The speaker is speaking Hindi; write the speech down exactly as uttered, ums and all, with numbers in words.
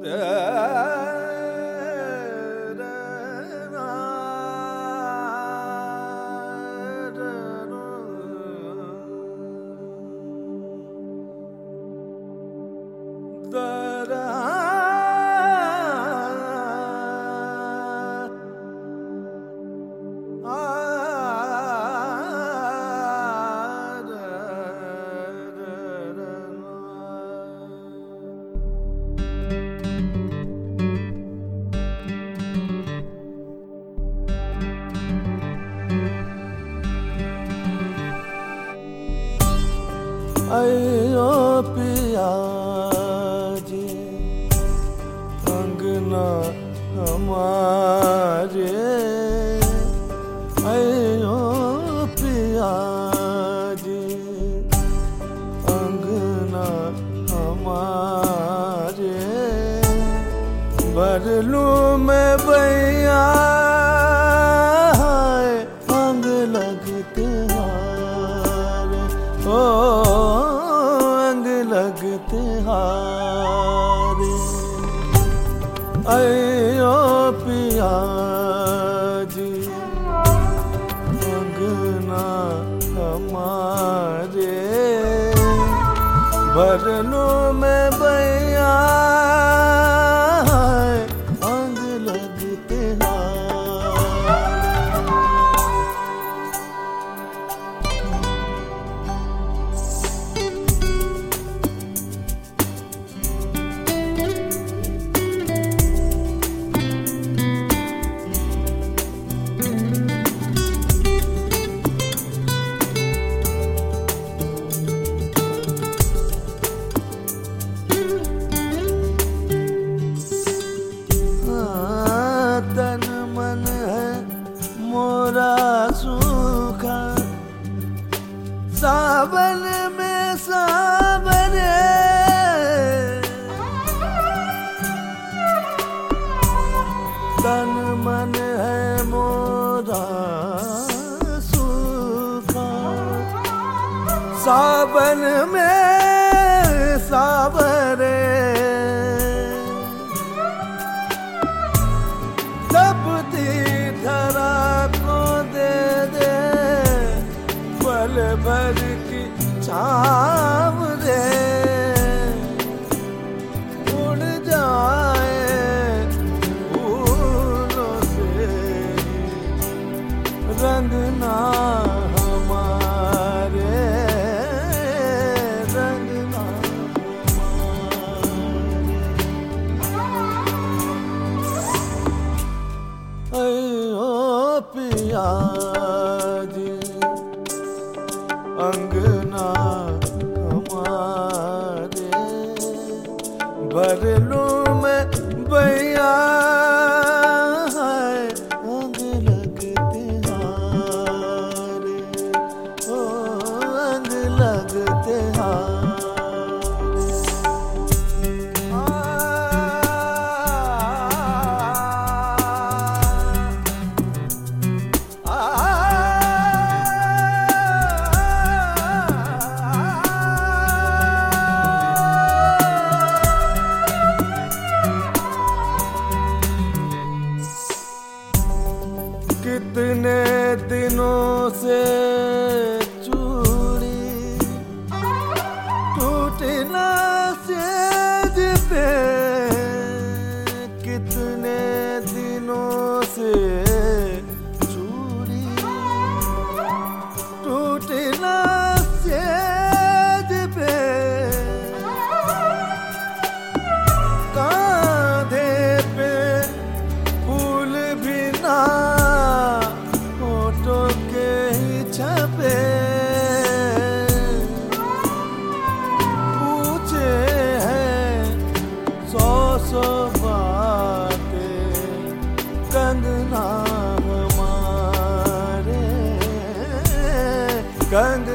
आयो पिया जी अंगना हमारे, आयो पिया जी अंगना हमारे, भर लूं मैं बैया अंग लगते हारे, ओ लगते हारे। आयो पिया जी अंगना हमारे, भर लूं मैं बैया अंग लगते हारे। सूखा सावन में सावरे, तन मन है मोरा सूखा सावन में सावरे, तपती धरा पल भर की छाव रे, उड़ जाए फूलों से रंग ना हमारे, रंग ना हमारे। आयो पिया जी अंगना हमारे, भर लूं मैं बैया अंग लगते हारे, ओ अंग लगते हारे। कितने दिनों से चूड़ी टूटी ना सेज पे, कितने दिनों से चूड़ी टूटी ना सेज पे, कांधे पे फूल भी ना छपे, पूछे हैं सौ सौ बातें कंगना हमारे, कंगना